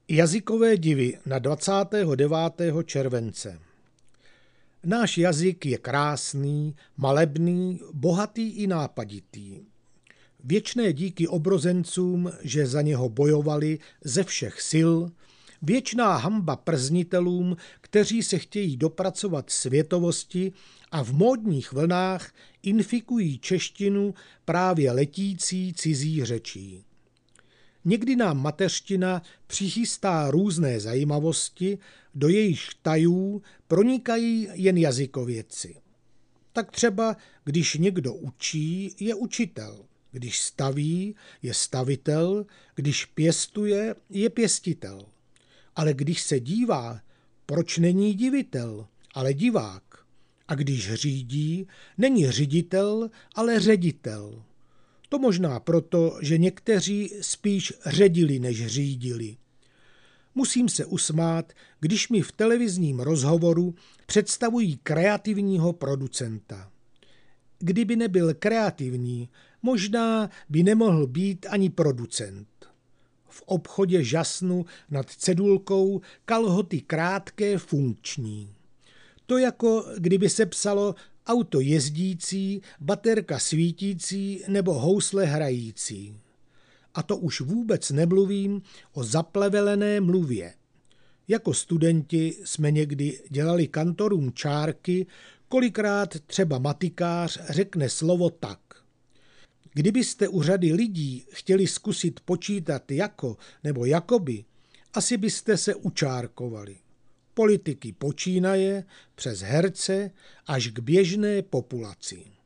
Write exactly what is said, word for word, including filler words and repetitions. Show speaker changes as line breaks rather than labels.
Jazykové divy na dvacátého devátého července. Náš jazyk je krásný, malebný, bohatý i nápaditý. Věčné díky obrozencům, že za něho bojovali ze všech sil, věčná hanba prznitelům, kteří se chtějí dopracovat světovosti a v módních vlnách infikují češtinu právě letící cizí řečí. Někdy nám mateřština přichystá různé zajímavosti, do jejich tajů pronikají jen jazykovědci. Tak třeba, když někdo učí, je učitel, když staví, je stavitel, když pěstuje, je pěstitel. Ale když se dívá, proč není divitel, ale divák? A když řídí, není ředitel, ale ředitel. To možná proto, že někteří spíš ředili, než řídili. Musím se usmát, když mi v televizním rozhovoru představují kreativního producenta. Kdyby nebyl kreativní, možná by nemohl být ani producent. V obchodě žasnu nad cedulkou kalhoty krátké funkční. To jako kdyby se psalo auto jezdící, baterka svítící nebo housle hrající. A to už vůbec nemluvím o zaplevelené mluvě. Jako studenti jsme někdy dělali kantorům čárky, kolikrát třeba matikář řekne slovo tak. Kdybyste u řady lidí chtěli zkusit počítat jako nebo jakoby, asi byste se učárkovali. Politiky počínaje přes herce až k běžné populaci.